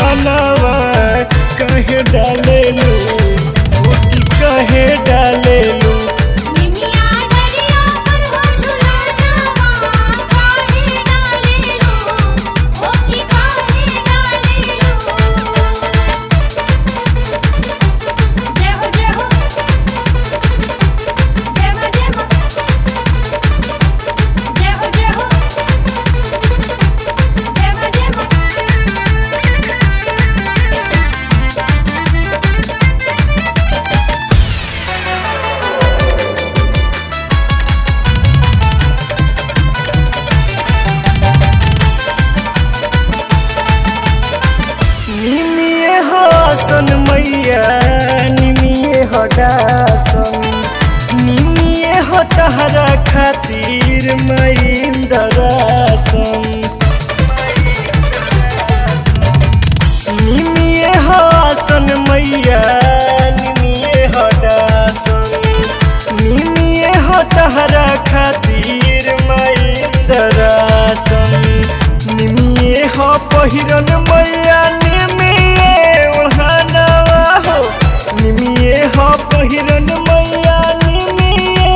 झूलनवा कहे डालेलू कि कहे डालेलू। मैया निमिये हो दासन निमिये हो तहरा खातिर मैंदरासन निमिये हो आसन मैया निमिये हो दासन निमिये हो तहरा खातिर मैंदरासन निमिये हो पहिरन मैया निमिये हो पहिरन मैया निमिये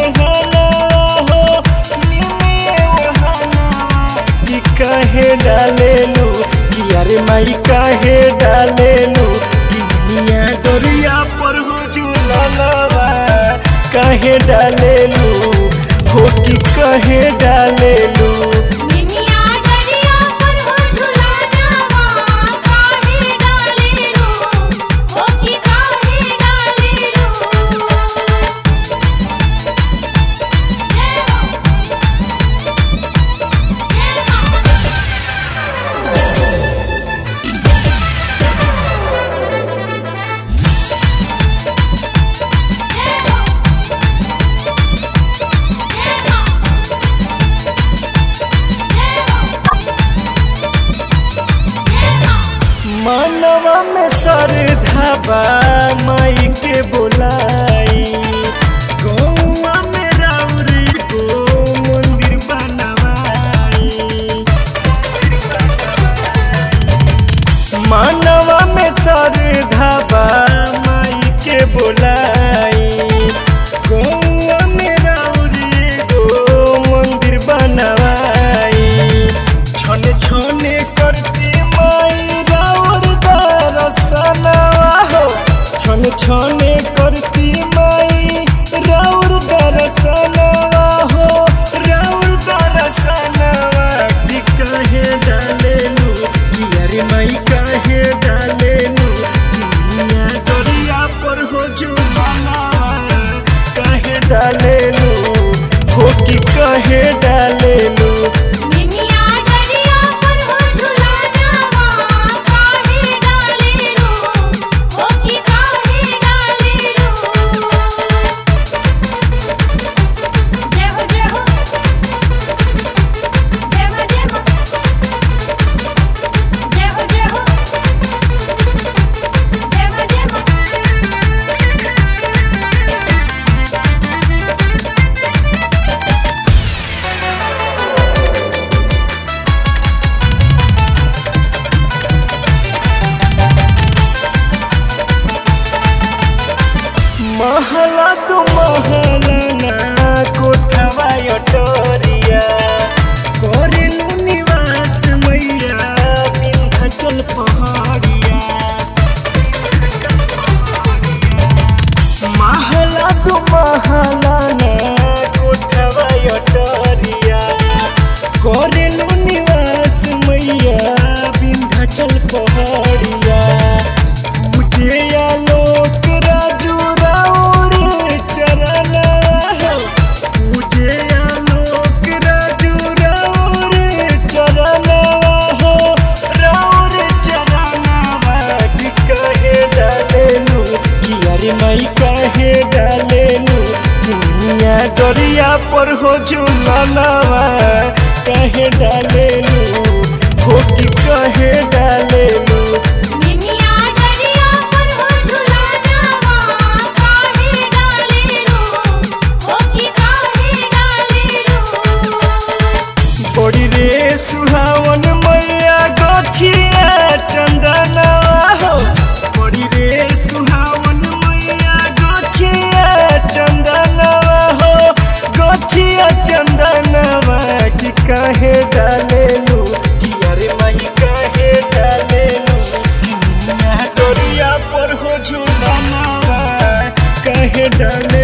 कि कहे डालेलू कि अरे माई कहे डालेलू कि मिया डोरिया पर हो झूलनवा कहे डालेलू हो कि कहे डालेलू। मनवा में श्रद्धा माई के बोलाई गौआ में राउरी को मंदिर बनवाई मनवा में श्रद्धा माई के बोलाई गौआ में राउरी को मंदिर बनवाई छने छने करती माई छने छने करती माई राउर दरसनवा हो राउर दरसनवा कि कहे डालेलू कि अरे माई कहे डालेलू मिया डोरिया पर हो झूलनवा कहे डालेलू हो कि कहे डालेलू। महला तू महला ना कोठवा अटरिया करेलू निवास मैया विंध्याचल पहाड़िया महला तू महला ना कोठवा अटरिया करेलू निवास मैया विंध्याचल पहाड़िया मुझे आलोक राजू माई कहे डालेलू मिया डोरिया पर हो झूलनवा कहे डालेलू हो कि कहे डालेलू। बड़ी रे सुहावन मैया गछिया चंदन डाले